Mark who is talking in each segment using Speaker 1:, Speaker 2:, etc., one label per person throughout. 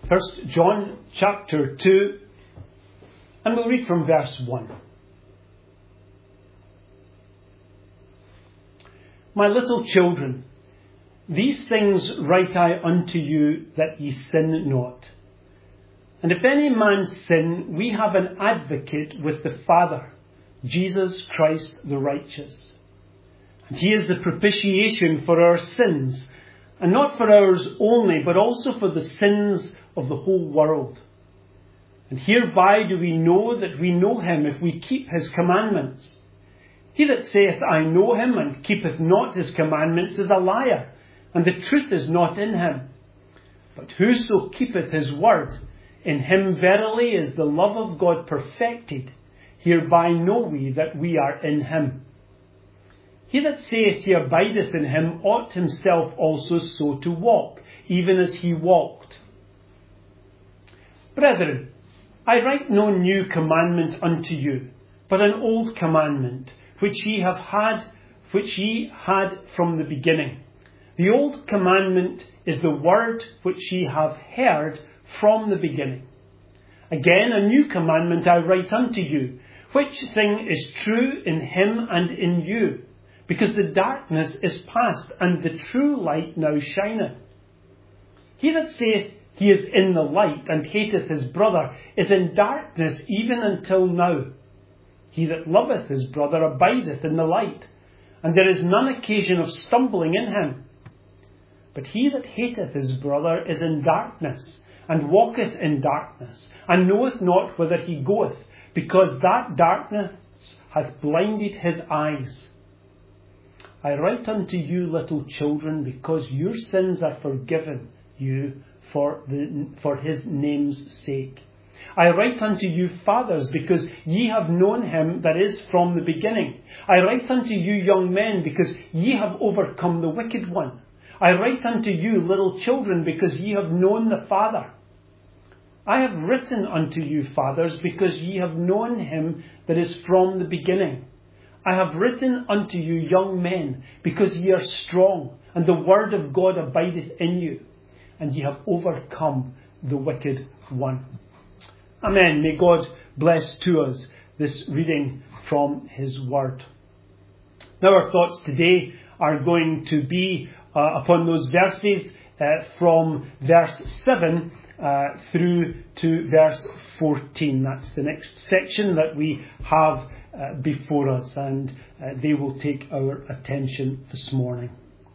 Speaker 1: First John chapter 2, and we'll read from verse 1. My little children, these things write I unto you, that ye sin not. And if any man sin, we have an advocate with the Father, Jesus Christ the righteous. And he is the propitiation for our sins, and not for ours only, but also for the sins of the whole world. And hereby do we know that we know him, if we keep his commandments. He that saith, I know him, and keepeth not his commandments, is a liar, and the truth is not in him. But whoso keepeth his word, in him verily is the love of God perfected. Hereby know we that we are in him. He that saith he abideth in him ought himself also so to walk, even as he walked. Brethren, I write no new commandment unto you, but an old commandment, which ye had from the beginning. The old commandment is the word which ye have heard from the beginning. Again, a new commandment I write unto you, which thing is true in him and in you, because the darkness is past, and the true light now shineth. He that saith he is in the light, and hateth his brother, is in darkness even until now. He that loveth his brother abideth in the light, and there is none occasion of stumbling in him. But he that hateth his brother is in darkness, and walketh in darkness, and knoweth not whither he goeth, because that darkness hath blinded his eyes. I write unto you, little children, because your sins are forgiven you for his name's sake. I write unto you, fathers, because ye have known him that is from the beginning. I write unto you, young men, because ye have overcome the wicked one. I write unto you, little children, because ye have known the Father. I have written unto you, fathers, because ye have known him that is from the beginning. I have written unto you, young men, because ye are strong, and the word of God abideth in you, and ye have overcome the wicked one. Amen. May God bless to us this reading from his word. Now our thoughts today are going to be upon those verses from verse 7 through to verse 14. That's the next section that we have before us, and they will take our attention this morning.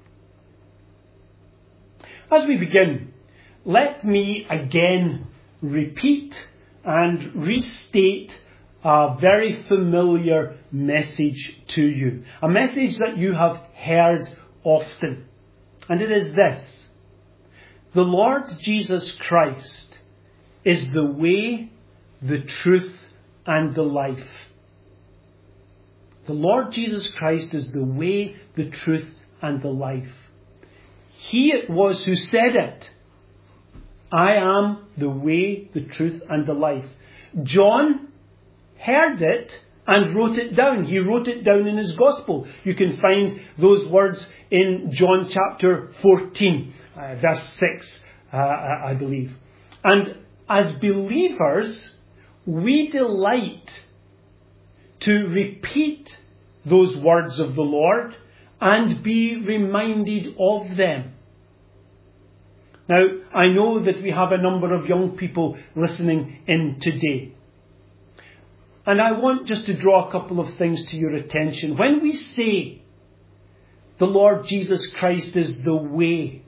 Speaker 1: As we begin, let me again repeat and restate a very familiar message to you. A message that you have heard often. And it is this: the Lord Jesus Christ is the way, the truth, and the life. The Lord Jesus Christ is the way, the truth, and the life. He it was who said it. I am the way, the truth, and the life. John heard it and wrote it down. He wrote it down in his gospel. You can find those words in John chapter 14, verse 6, I believe. And as believers, we delight to repeat those words of the Lord and be reminded of them. Now, I know that we have a number of young people listening in today. And I want just to draw a couple of things to your attention. When we say the Lord Jesus Christ is the way,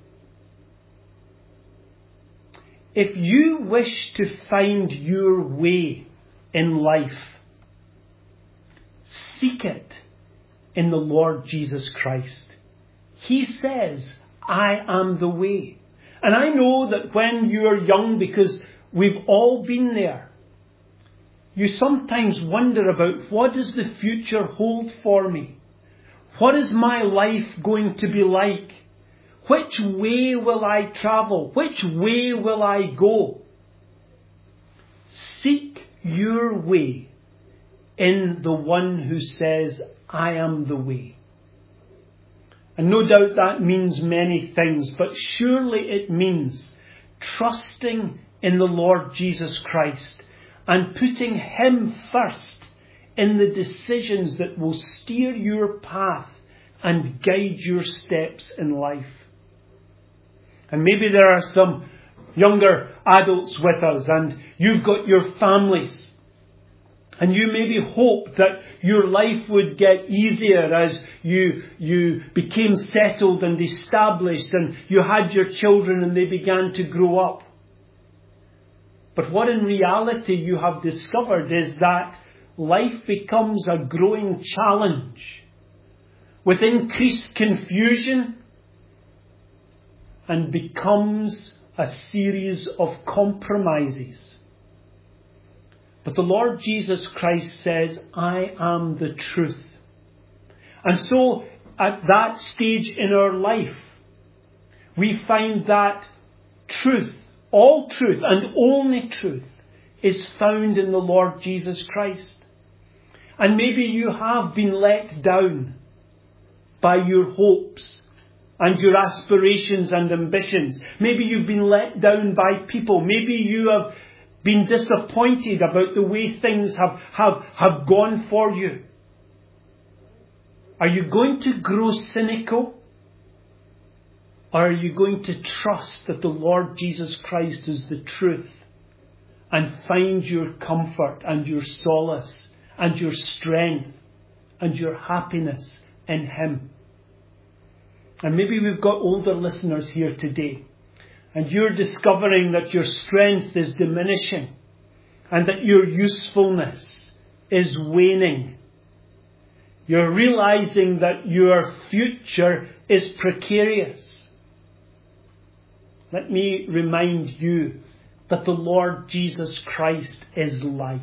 Speaker 1: if you wish to find your way in life, seek it in the Lord Jesus Christ. He says, I am the way. And I know that when you are young, because we've all been there, you sometimes wonder about, what does the future hold for me? What is my life going to be like? Which way will I travel? Which way will I go? Seek your way in the one who says, I am the way. And no doubt that means many things, but surely it means trusting in the Lord Jesus Christ and putting Him first in the decisions that will steer your path and guide your steps in life. And maybe there are some younger adults with us and you've got your families. And you maybe hope that your life would get easier as you became settled and established and you had your children and they began to grow up. But what in reality you have discovered is that life becomes a growing challenge with increased confusion and becomes a series of compromises. But the Lord Jesus Christ says, I am the truth. And so at that stage in our life, we find that truth, all truth and only truth, is found in the Lord Jesus Christ. And maybe you have been let down by your hopes and your aspirations and ambitions. Maybe you've been let down by people. Maybe you have been disappointed about the way things have gone for you. Are you going to grow cynical? Or are you going to trust that the Lord Jesus Christ is the truth and find your comfort and your solace and your strength and your happiness in Him? And maybe we've got older listeners here today, and you're discovering that your strength is diminishing and that your usefulness is waning. You're realizing that your future is precarious. Let me remind you that the Lord Jesus Christ is life.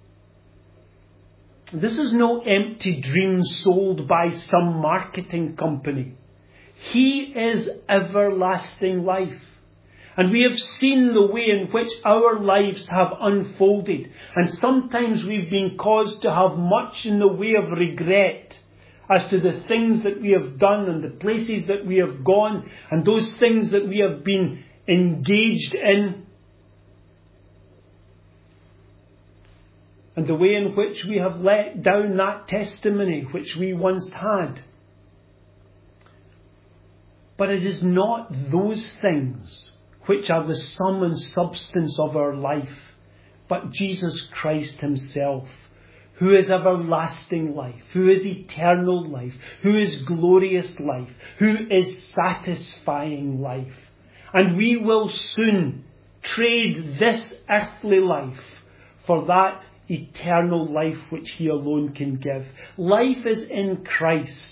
Speaker 1: This is no empty dream sold by some marketing company. He is everlasting life. And we have seen the way in which our lives have unfolded. And sometimes we've been caused to have much in the way of regret as to the things that we have done and the places that we have gone and those things that we have been engaged in. And the way in which we have let down that testimony which we once had. But it is not those things which are the sum and substance of our life, but Jesus Christ Himself, who is everlasting life, who is eternal life, who is glorious life, who is satisfying life. And we will soon trade this earthly life for that eternal life which He alone can give. Life is in Christ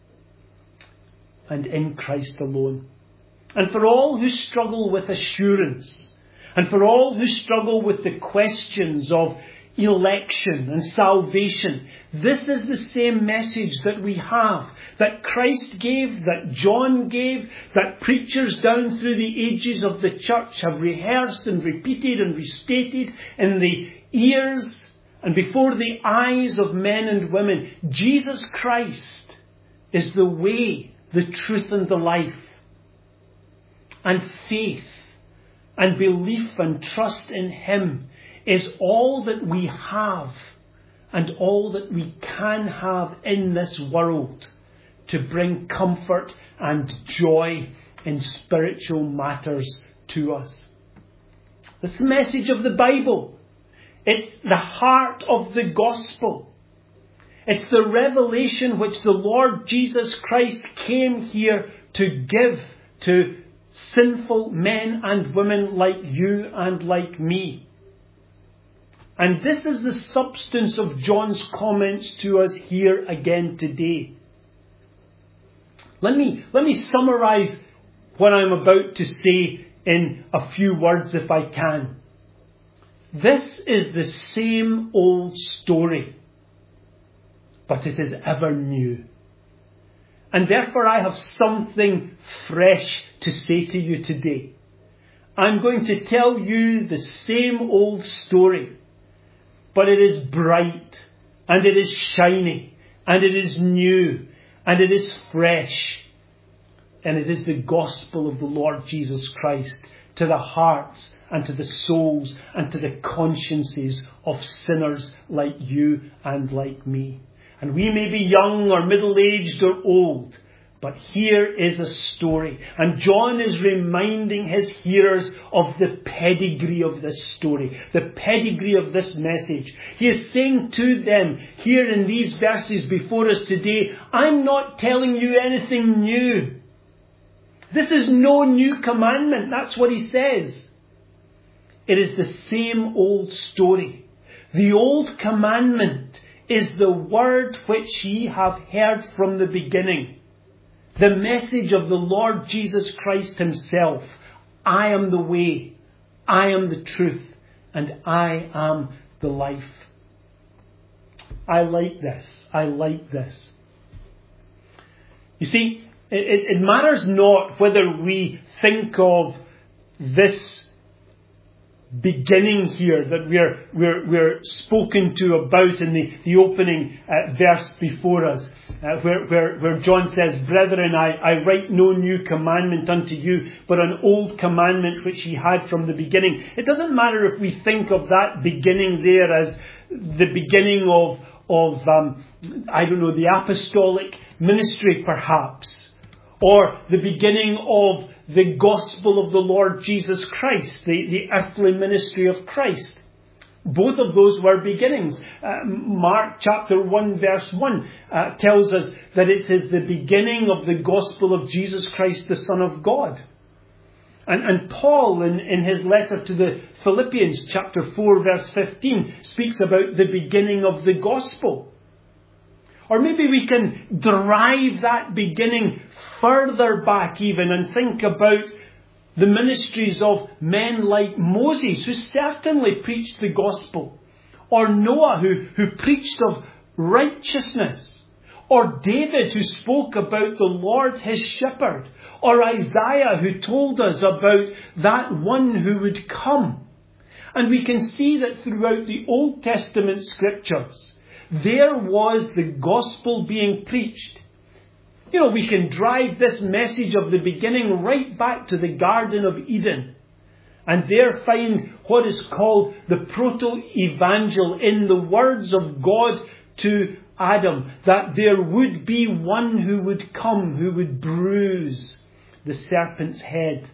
Speaker 1: and in Christ alone. And for all who struggle with assurance, and for all who struggle with the questions of election and salvation, this is the same message that we have, that Christ gave, that John gave, that preachers down through the ages of the church have rehearsed and repeated and restated in the ears and before the eyes of men and women. Jesus Christ is the way, the truth and the life. And faith and belief and trust in Him is all that we have and all that we can have in this world to bring comfort and joy in spiritual matters to us. That's the message of the Bible. It's the heart of the gospel. It's the revelation which the Lord Jesus Christ came here to give to sinful men and women like you and like me. And this is the substance of John's comments to us here again today. Let me summarize what I'm about to say in a few words if I can. This is the same old story, but it is ever new. And therefore I have something fresh to say to you today. I'm going to tell you the same old story, but it is bright, and it is shiny, and it is new, and it is fresh. And it is the gospel of the Lord Jesus Christ to the hearts and to the souls and to the consciences of sinners like you and like me. And we may be young or middle-aged or old, but here is a story. And John is reminding his hearers of the pedigree of this story, the pedigree of this message. He is saying to them here in these verses before us today, I'm not telling you anything new. This is no new commandment. That's what he says. It is the same old story. The old commandment is the word which ye have heard from the beginning. The message of the Lord Jesus Christ himself. I am the way, I am the truth, and I am the life. I like this. I like this. You see, it matters not whether we think of this beginning here that we're spoken to about in the opening verse before us, where John says, Brethren, I write no new commandment unto you, but an old commandment which ye had from the beginning. It doesn't matter if we think of that beginning there as the beginning of the apostolic ministry perhaps, or the beginning of the gospel of the Lord Jesus Christ, the earthly ministry of Christ. Both of those were beginnings. Mark chapter 1 verse 1 tells us that it is the beginning of the gospel of Jesus Christ, the Son of God. And Paul in his letter to the Philippians chapter 4 verse 15 speaks about the beginning of the gospel. Or maybe we can drive that beginning further back even and think about the ministries of men like Moses, who certainly preached the gospel. Or Noah, who preached of righteousness. Or David, who spoke about the Lord his shepherd. Or Isaiah, who told us about that one who would come. And we can see that throughout the Old Testament scriptures, there was the gospel being preached. You know, we can drive this message of the beginning right back to the Garden of Eden. And there find what is called the proto-evangel in the words of God to Adam, that there would be one who would come, who would bruise the serpent's head.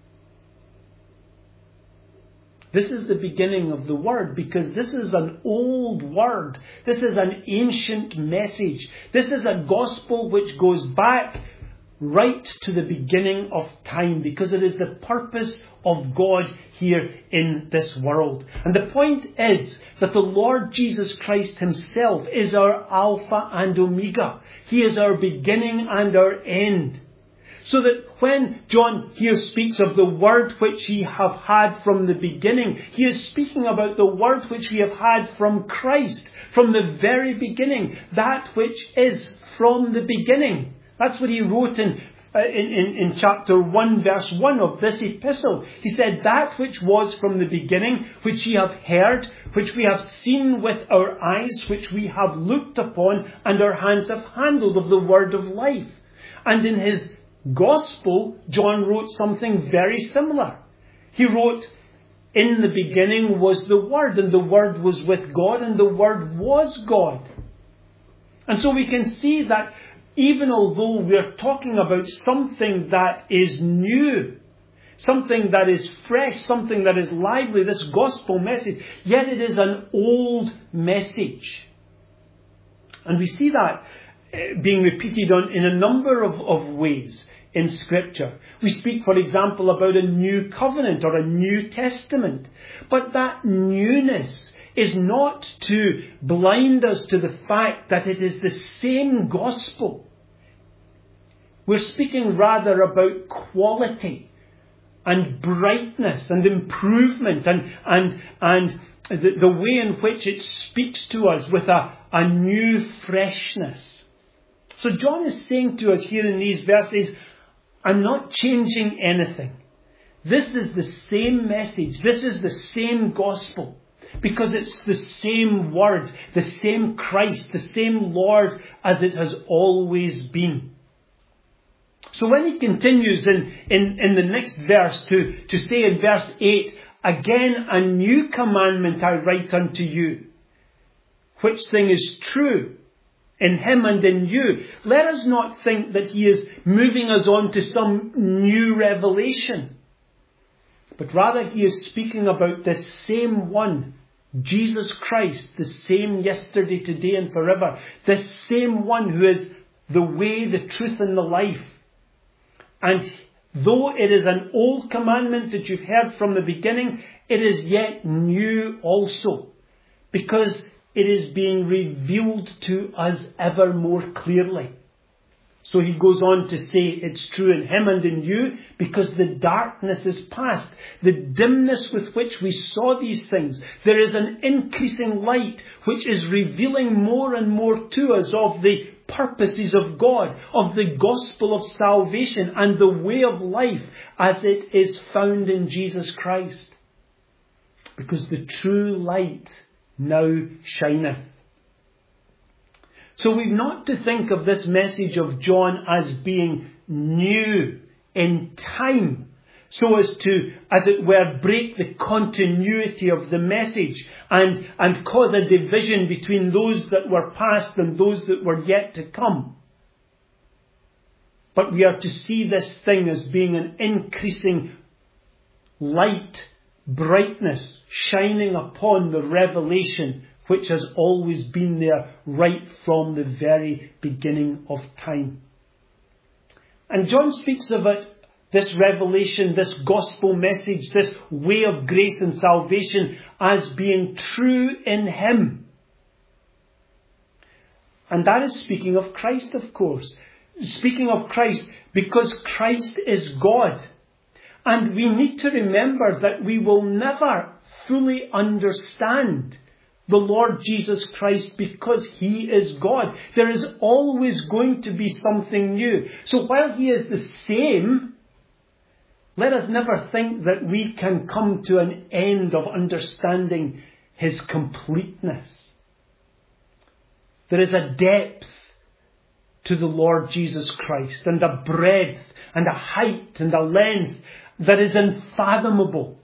Speaker 1: This is the beginning of the word, because this is an old word. This is an ancient message. This is a gospel which goes back right to the beginning of time, because it is the purpose of God here in this world. And the point is that the Lord Jesus Christ himself is our Alpha and Omega. He is our beginning and our end. So that when John here speaks of the word which ye have had from the beginning, he is speaking about the word which we have had from Christ, from the very beginning, that which is from the beginning. That's what he wrote in chapter 1 verse 1 of this epistle. He said, that which was from the beginning, which ye have heard, which we have seen with our eyes, which we have looked upon, and our hands have handled of the word of life. And in his Gospel, John wrote something very similar. He wrote, in the beginning was the Word, and the Word was with God, and the Word was God. And so we can see that even although we're talking about something that is new, something that is fresh, something that is lively, this gospel message, yet it is an old message. And we see that being repeated in a number of ways in Scripture. We speak, for example, about a new covenant or a new testament. But that newness is not to blind us to the fact that it is the same gospel. We're speaking rather about quality and brightness and improvement and the way in which it speaks to us with a new freshness. So John is saying to us here in these verses, I'm not changing anything. This is the same message. This is the same gospel. Because it's the same word, the same Christ, the same Lord as it has always been. So when he continues in the next verse to say in verse 8, Again, a new commandment I write unto you, which thing is true in him and in you. Let us not think that he is moving us on to some new revelation, but rather he is speaking about this same one, Jesus Christ, the same yesterday, today and forever. This same one who is the way, the truth and the life. And though it is an old commandment that you've heard from the beginning, it is yet new also, because it is being revealed to us ever more clearly. So he goes on to say it's true in him and in you, because the darkness is past. The dimness with which we saw these things, there is an increasing light which is revealing more and more to us of the purposes of God, of the gospel of salvation and the way of life as it is found in Jesus Christ. Because the true light now shineth. So we've not to think of this message of John as being new in time, so as to, as it were, break the continuity of the message and cause a division between those that were past and those that were yet to come. But we are to see this thing as being an increasing light, brightness, shining upon the revelation which has always been there right from the very beginning of time. And John speaks of it, this revelation, this gospel message, this way of grace and salvation, as being true in him. And that is speaking of Christ, of course. Speaking of Christ, because Christ is God. And we need to remember that we will never fully understand the Lord Jesus Christ because he is God. There is always going to be something new. So while he is the same, let us never think that we can come to an end of understanding his completeness. There is a depth to the Lord Jesus Christ, and a breadth and a height and a length that is unfathomable.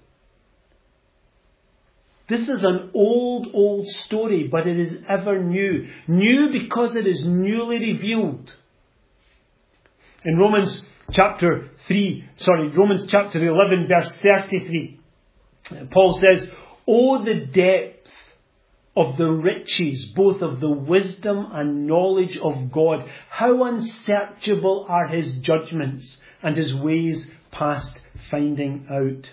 Speaker 1: This is an old story, but it is ever new. New because it is newly revealed. In Romans chapter 11, verse 33, Paul says, "Oh, the depth of the riches, both of the wisdom and knowledge of God. How unsearchable are his judgments and his ways past finding out."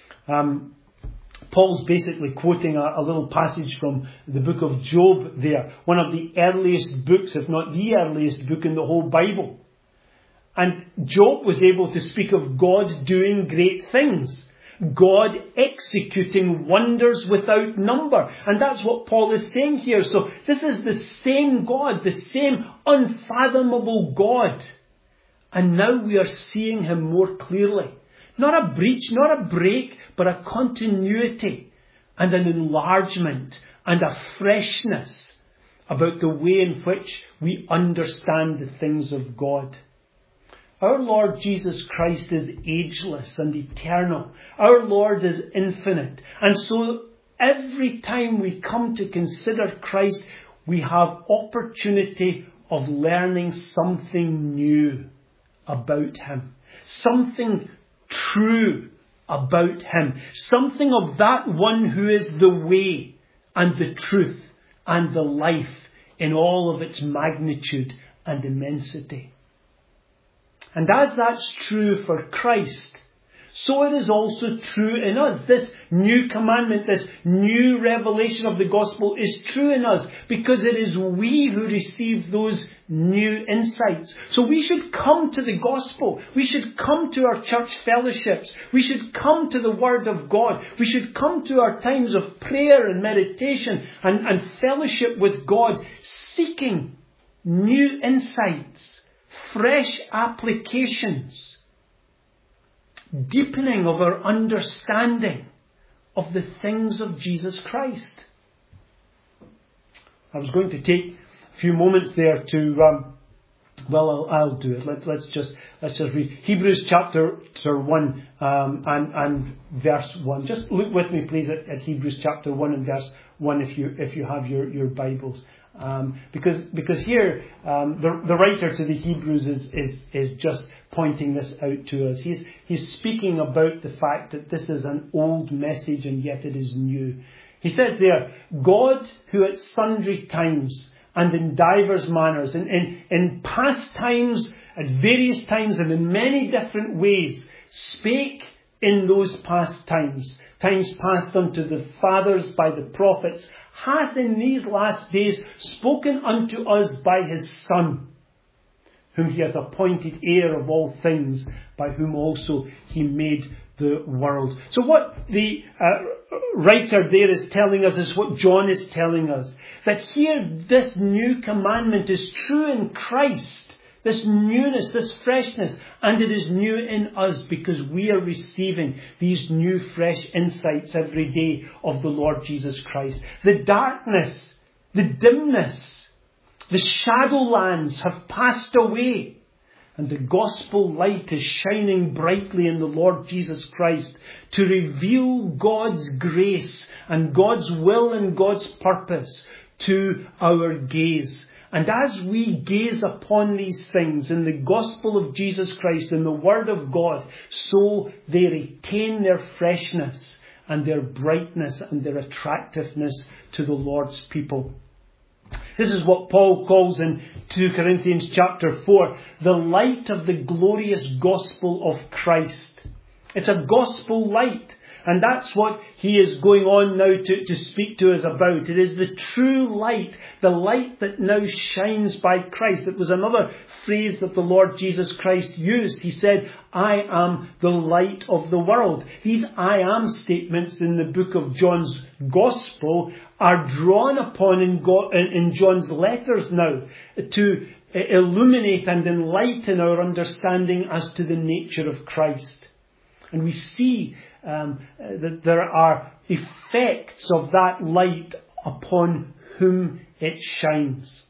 Speaker 1: Paul's basically quoting a little passage from the book of Job there, one of the earliest books, if not the earliest book in the whole Bible. And Job was able to speak of God doing great things, God executing wonders without number. And that's what Paul is saying here. So this is the same God, the same unfathomable God. And now we are seeing him more clearly. Not a breach, not a break, but a continuity and an enlargement and a freshness about the way in which we understand the things of God. Our Lord Jesus Christ is ageless and eternal. Our Lord is infinite. And so every time we come to consider Christ, we have opportunity of learning something new about him. Something true about him. Something of that one who is the way and the truth and the life in all of its magnitude and immensity. And as that's true for Christ, so it is also true in us. This new commandment, this new revelation of the gospel is true in us because it is we who receive those new insights. So we should come to the gospel. We should come to our church fellowships. We should come to the Word of God. We should come to our times of prayer and meditation and fellowship with God, seeking new insights, fresh applications, deepening of our understanding of the things of Jesus Christ. I was going to take a few moments there to Well, I'll do it. Let's just read Hebrews chapter 1 and verse 1. Just look with me, please, at Hebrews chapter 1 and verse 1 if you have your Bibles, because here the writer to the Hebrews is just pointing this out to us. He's speaking about the fact that this is an old message and yet it is new. He says there, God, who at sundry times and in divers manners, in past times, at various times, and in many different ways, spake in those past times past unto the fathers by the prophets, hath in these last days spoken unto us by his Son, whom he hath appointed heir of all things, by whom also he made the world. So what the writer there is telling us is what John is telling us. That here this new commandment is true in Christ. This newness, this freshness. And it is new in us because we are receiving these new fresh insights every day of the Lord Jesus Christ. The darkness, the dimness, the shadowlands have passed away. And the gospel light is shining brightly in the Lord Jesus Christ to reveal God's grace and God's will and God's purpose to our gaze. And as we gaze upon these things in the gospel of Jesus Christ and the word of God, so they retain their freshness and their brightness and their attractiveness to the Lord's people. This is what Paul calls in 2 Corinthians chapter 4, the light of the glorious gospel of Christ. It's a gospel light. And that's what he is going on now to speak to us about. It is the true light, the light that now shines by Christ. It was another phrase that the Lord Jesus Christ used. He said, I am the light of the world. These I am statements in the book of John's Gospel are drawn upon in John's letters now to illuminate and enlighten our understanding as to the nature of Christ. And we see that there are effects of that light upon whom it shines.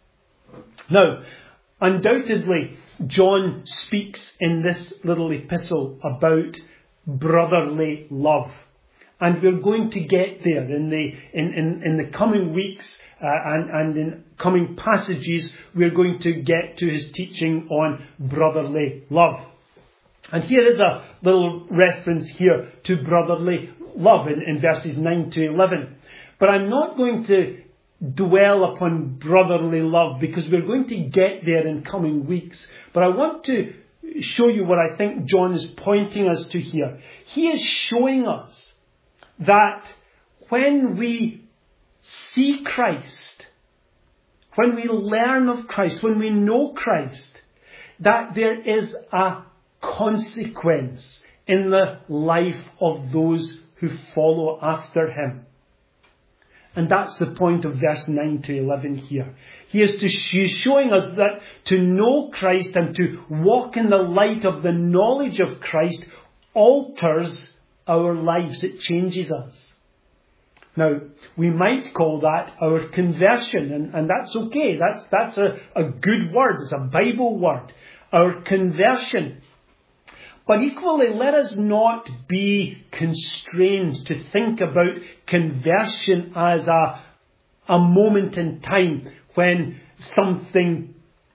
Speaker 1: Now, undoubtedly, John speaks in this little epistle about brotherly love. And we're going to get there in the coming weeks and in coming passages. We're going to get to his teaching on brotherly love. And here is a little reference here to brotherly love in verses 9 to 11. But I'm not going to dwell upon brotherly love because we're going to get there in coming weeks. But I want to show you what I think John is pointing us to here. He is showing us that when we see Christ, when we learn of Christ, when we know Christ, that there is a consequence in the life of those who follow after him. And that's the point of verse 9 to 11 here. He is showing us that to know Christ and to walk in the light of the knowledge of Christ alters our lives. It changes us. Now, we might call that our conversion, and that's okay. That's a good word. It's a Bible word. Our conversion. But equally, let us not be constrained to think about conversion as a moment in time when something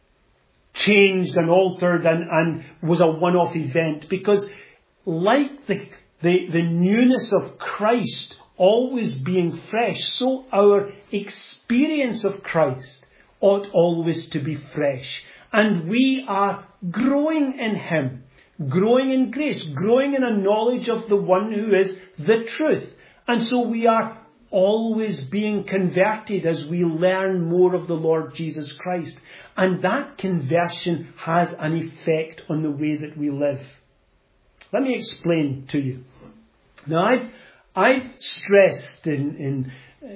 Speaker 1: changed and altered and was a one-off event. Because like the newness of Christ always being fresh, so our experience of Christ ought always to be fresh. And we are growing in him. Growing in grace, growing in a knowledge of the one who is the truth. And so we are always being converted as we learn more of the Lord Jesus Christ. And that conversion has an effect on the way that we live. Let me explain to you. Now, I've stressed in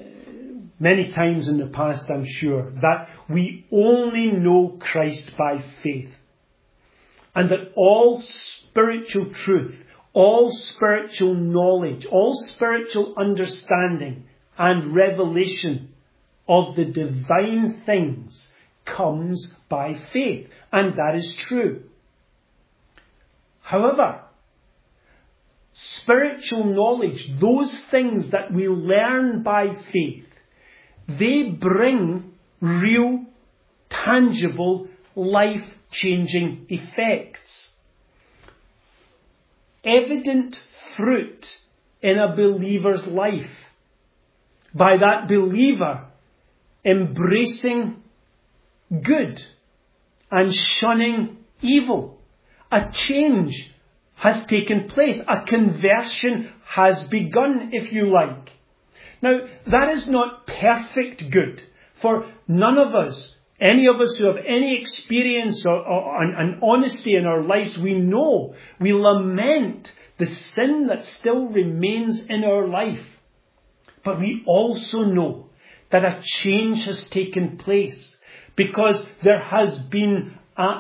Speaker 1: many times in the past, I'm sure, that we only know Christ by faith. And that all spiritual truth, all spiritual knowledge, all spiritual understanding and revelation of the divine things comes by faith. And that is true. However, spiritual knowledge, those things that we learn by faith, they bring real, tangible, life-changing effects. Evident fruit in a believer's life by that believer embracing good and shunning evil. A change has taken place. A conversion has begun, if you like. Now, that is not perfect good, for none of us, any of us who have any experience and honesty in our lives, we know, we lament the sin that still remains in our life. But we also know that a change has taken place because there has been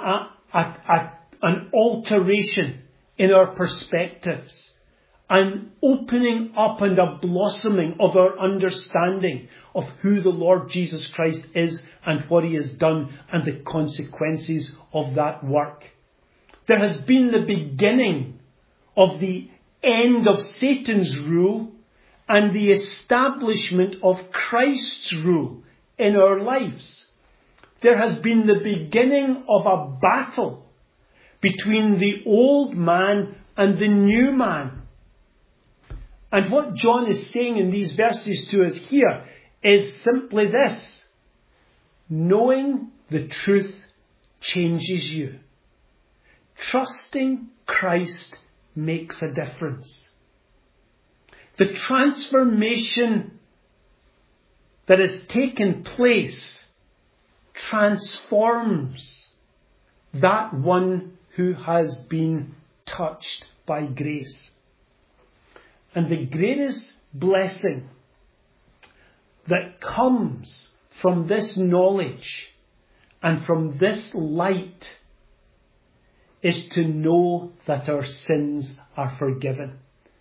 Speaker 1: an alteration in our perspectives, an opening up and a blossoming of our understanding of who the Lord Jesus Christ is and what He has done and the consequences of that work. There has been the beginning of the end of Satan's rule and the establishment of Christ's rule in our lives. There has been the beginning of a battle between the old man and the new man. And what John is saying in these verses to us here is simply this: knowing the truth changes you. Trusting Christ makes a difference. The transformation that has taken place transforms that one who has been touched by grace. And the greatest blessing that comes from this knowledge and from this light is to know that our sins are forgiven.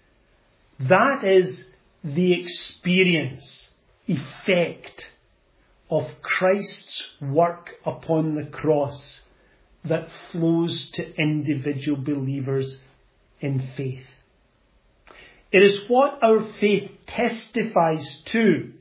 Speaker 1: That is the experience, effect of Christ's work upon the cross that flows to individual believers in faith. It is what our faith testifies to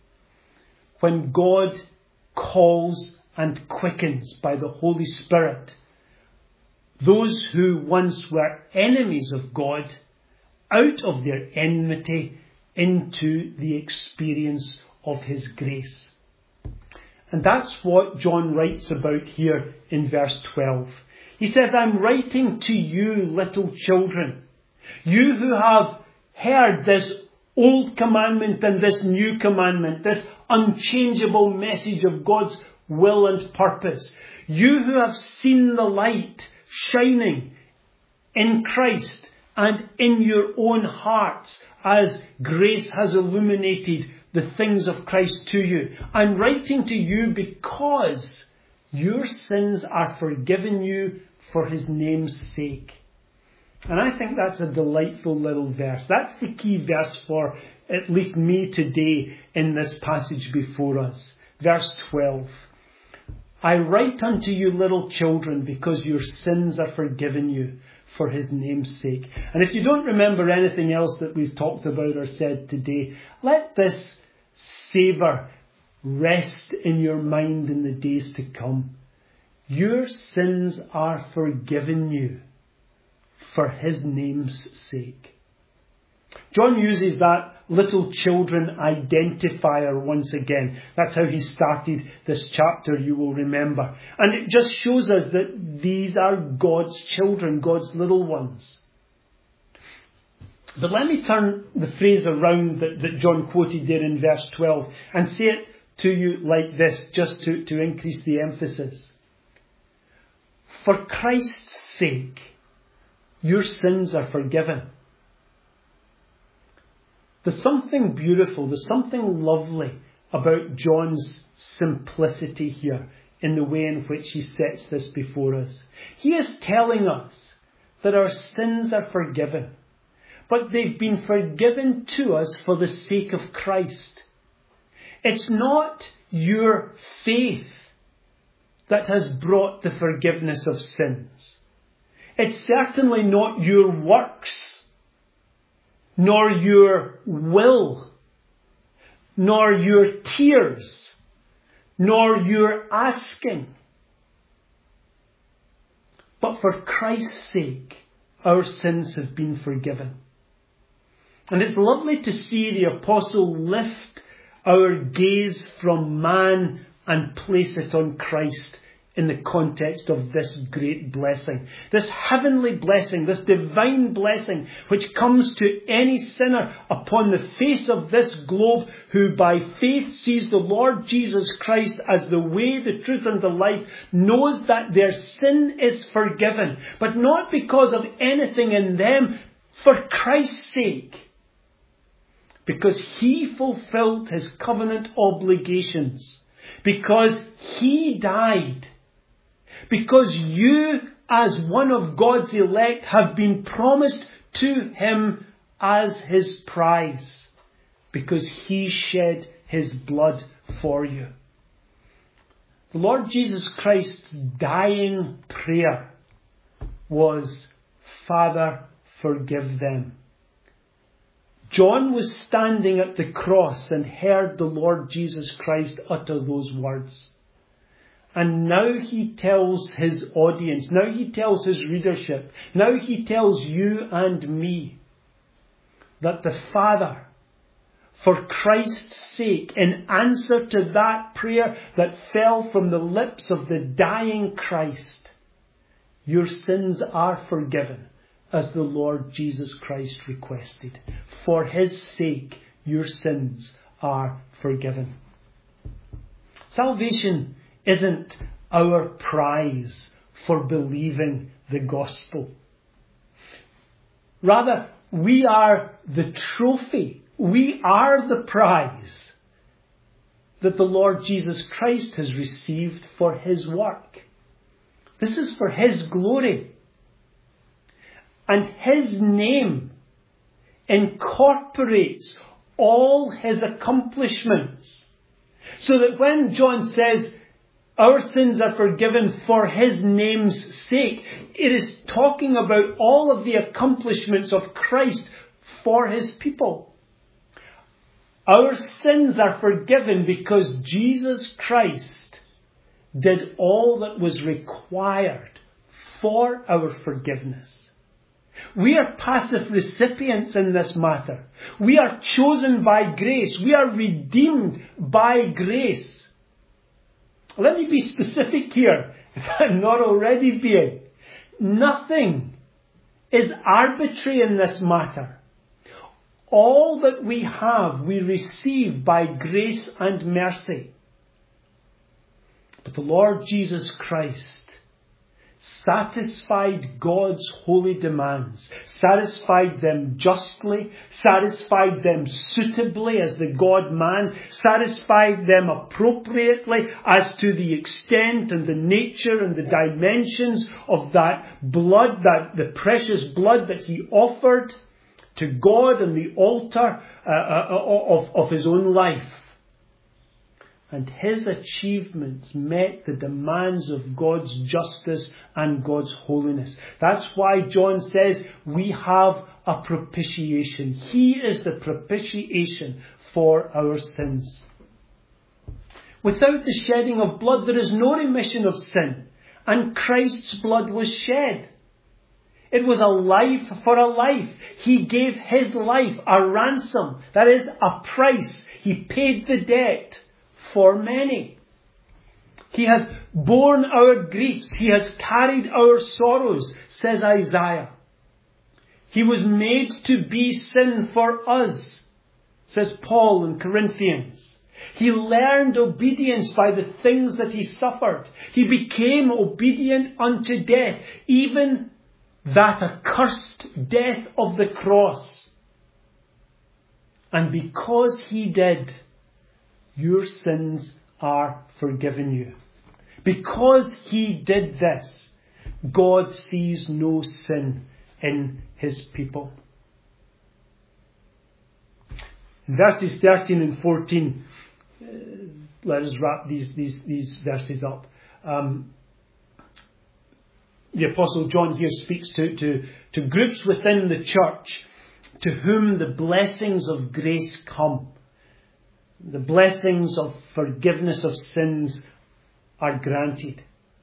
Speaker 1: when God calls and quickens by the Holy Spirit those who once were enemies of God out of their enmity into the experience of His grace. And that's what John writes about here in verse 12. He says, I'm writing to you, little children, you who have heard this old commandment and this new commandment, this unchangeable message of God's will and purpose. You who have seen the light shining in Christ and in your own hearts as grace has illuminated the things of Christ to you. I'm writing to you because your sins are forgiven you for His name's sake. And I think that's a delightful little verse. That's the key verse for at least me today in this passage before us. Verse 12. I write unto you, little children, because your sins are forgiven you for His name's sake. And if you don't remember anything else that we've talked about or said today, let this savour rest in your mind in the days to come. Your sins are forgiven you for His name's sake. John uses that little children identifier once again. That's how he started this chapter, you will remember. And it just shows us that these are God's children, God's little ones. But let me turn the phrase around that John quoted there in verse 12 and say it to you like this, just to increase the emphasis. For Christ's sake, your sins are forgiven. There's something beautiful, there's something lovely about John's simplicity here in the way in which he sets this before us. He is telling us that our sins are forgiven, but they've been forgiven to us for the sake of Christ. It's not your faith that has brought the forgiveness of sins. It's certainly not your works, nor your will, nor your tears, nor your asking. But for Christ's sake, our sins have been forgiven. And it's lovely to see the apostle lift our gaze from man and place it on Christ in the context of this great blessing. This heavenly blessing, this divine blessing, which comes to any sinner upon the face of this globe who by faith sees the Lord Jesus Christ as the way, the truth and the life, knows that their sin is forgiven, but not because of anything in them, for Christ's sake. Because He fulfilled His covenant obligations. Because He died. Because you, as one of God's elect, have been promised to Him as His prize. Because He shed His blood for you. The Lord Jesus Christ's dying prayer was, Father, forgive them. John was standing at the cross and heard the Lord Jesus Christ utter those words. And now he tells his audience, now he tells his readership, now he tells you and me that the Father, for Christ's sake, in answer to that prayer that fell from the lips of the dying Christ, your sins are forgiven, as the Lord Jesus Christ requested. For His sake, your sins are forgiven. Salvation isn't our prize for believing the gospel. Rather, we are the trophy. We are the prize that the Lord Jesus Christ has received for His work. This is for His glory. And His name incorporates all His accomplishments. So that when John says, our sins are forgiven for His name's sake, it is talking about all of the accomplishments of Christ for His people. Our sins are forgiven because Jesus Christ did all that was required for our forgiveness. We are passive recipients in this matter. We are chosen by grace. We are redeemed by grace. Let me be specific here, if I'm not already being. Nothing is arbitrary in this matter. All that we have, we receive by grace and mercy. But the Lord Jesus Christ satisfied God's holy demands, satisfied them justly, satisfied them suitably as the God-man, satisfied them appropriately as to the extent and the nature and the dimensions of that blood, that the precious blood that He offered to God on the altar of His own life. And His achievements met the demands of God's justice and God's holiness. That's why John says we have a propitiation. He is the propitiation for our sins. Without the shedding of blood, there is no remission of sin. And Christ's blood was shed. It was a life for a life. He gave His life a ransom. That is, a price. He paid the debt for many. He has borne our griefs. He has carried our sorrows, says Isaiah. He was made to be sin for us, says Paul in Corinthians. He learned obedience by the things that He suffered. He became obedient unto death, even that accursed death of the cross. And because He did, your sins are forgiven you. Because He did this, God sees no sin in His people. In verses 13 and 14, let us wrap these verses up. the Apostle John here speaks to groups within the church to whom the blessings of grace come. The blessings of forgiveness of sins are granted.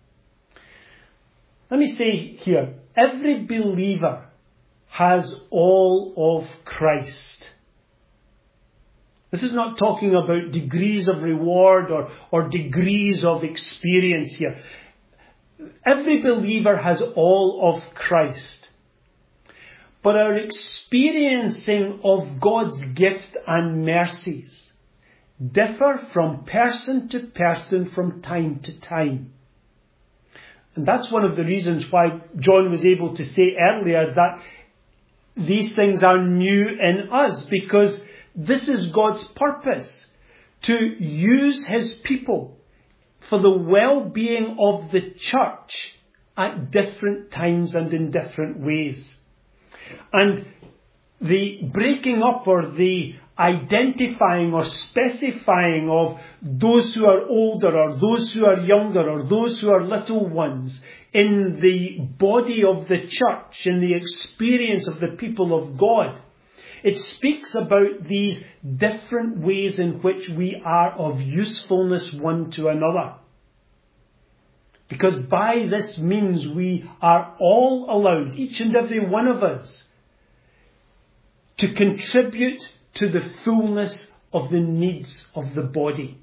Speaker 1: Let me say here, every believer has all of Christ. This is not talking about degrees of reward or degrees of experience here. Every believer has all of Christ. But our experiencing of God's gift and mercies differ from person to person from time to time. And that's one of the reasons why John was able to say earlier that these things are new in us, because this is God's purpose, to use His people for the well-being of the church at different times and in different ways. And the breaking up or the identifying or specifying of those who are older or those who are younger or those who are little ones in the body of the church, in the experience of the people of God, it speaks about these different ways in which we are of usefulness one to another. Because by this means we are all allowed, each and every one of us, to contribute to the fullness of the needs of the body,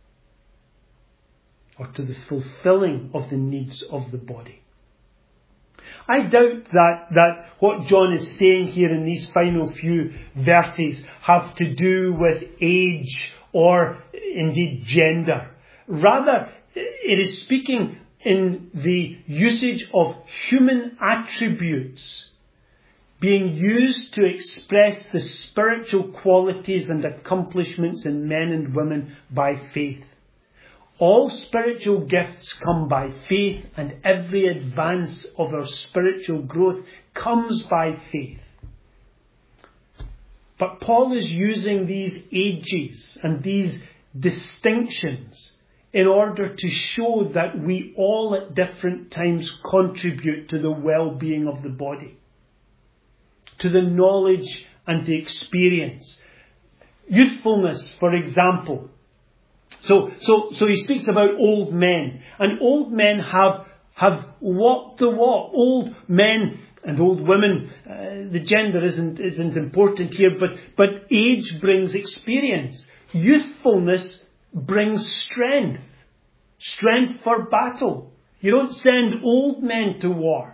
Speaker 1: or to the fulfilling of the needs of the body. I doubt that what John is saying here in these final few verses have to do with age or indeed gender. Rather, it is speaking in the usage of human attributes being used to express the spiritual qualities and accomplishments in men and women by faith. All spiritual gifts come by faith, and every advance of our spiritual growth comes by faith. But Paul is using these ages and these distinctions in order to show that we all at different times contribute to the well-being of the body, to the knowledge and the experience. Youthfulness, for example. So he speaks about old men. And old men have walked the walk. Old men and old women, the gender isn't important here, but age brings experience. Youthfulness brings strength. Strength for battle. You don't send old men to war.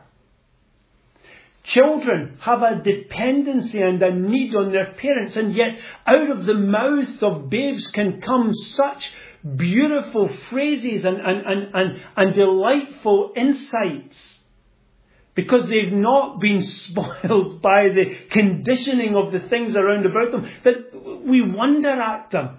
Speaker 1: Children have a dependency and a need on their parents, and yet out of the mouth of babes can come such beautiful phrases and delightful insights, because they've not been spoiled by the conditioning of the things around about them, that we wonder at them.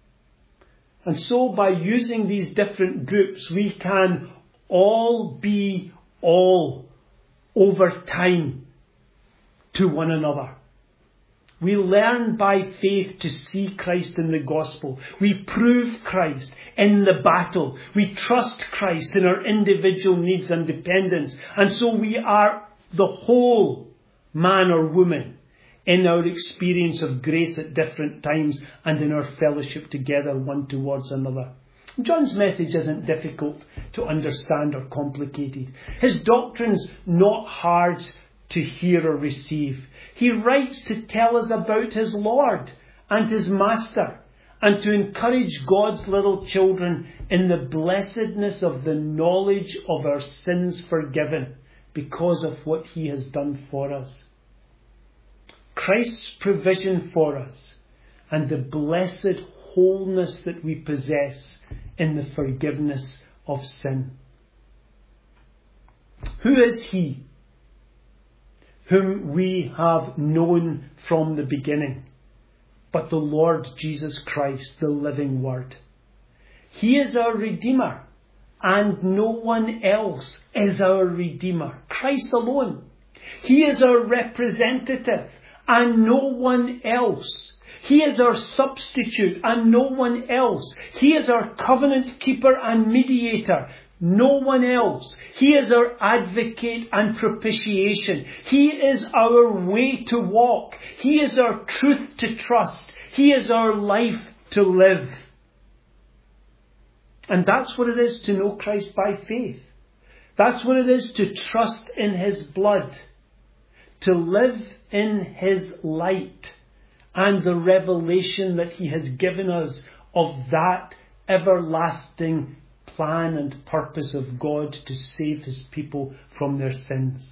Speaker 1: And so by using these different groups, we can all be all over time to one another. We learn by faith to see Christ in the gospel. We prove Christ in the battle. We trust Christ in our individual needs and dependence. And so we are the whole man or woman in our experience of grace at different times and in our fellowship together one towards another. John's message isn't difficult to understand or complicated. His doctrine's not hard to hear or receive. He writes to tell us about his Lord and his Master, and to encourage God's little children in the blessedness of the knowledge of our sins forgiven because of what he has done for us. Christ's provision for us and the blessed wholeness that we possess in the forgiveness of sin. Who is he whom we have known from the beginning, but the Lord Jesus Christ, the living Word? He is our Redeemer, and no one else is our Redeemer. Christ alone. He is our representative, and no one else. He is our substitute and no one else. He is our covenant keeper and mediator. no one else. He is our advocate and propitiation. He is our way to walk. He is our truth to trust. He is our life to live. And that's what it is to know Christ by faith. That's what it is to trust in His blood, to live in His light, and the revelation that He has given us of that everlasting plan and purpose of God to save His people from their sins.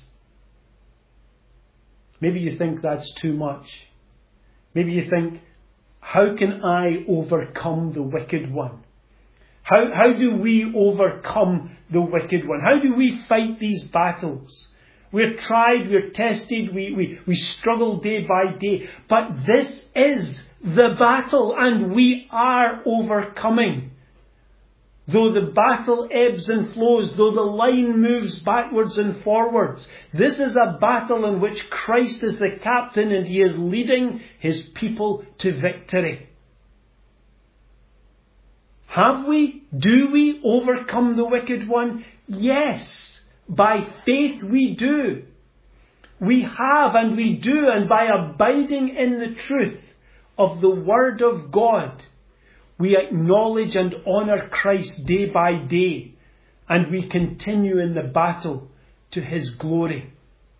Speaker 1: Maybe you think that's too much. Maybe you think, how can I overcome the wicked one? How do we overcome the wicked one? How do we fight these battles? We're tried, we're tested, we struggle day by day. But this is the battle, and we are overcoming. Though the battle ebbs and flows, though the line moves backwards and forwards, this is a battle in which Christ is the captain and He is leading His people to victory. Do we overcome the wicked one? Yes. By faith we do. We have and we do, and by abiding in the truth of the Word of God, we acknowledge and honour Christ day by day, and we continue in the battle to His glory.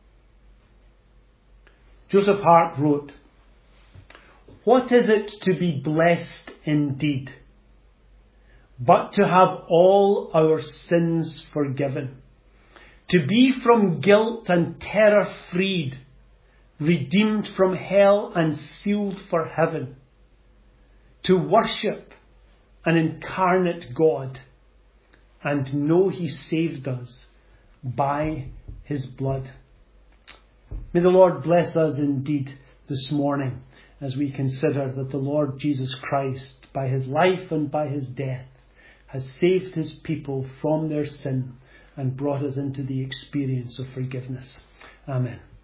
Speaker 1: Joseph Hart wrote, "What is it to be blessed indeed, but to have all our sins forgiven, to be from guilt and terror freed, redeemed from hell and sealed for heaven, to worship an incarnate God and know He saved us by His blood." May the Lord bless us indeed this morning as we consider that the Lord Jesus Christ, by His life and by His death, has saved His people from their sin and brought us into the experience of forgiveness. Amen.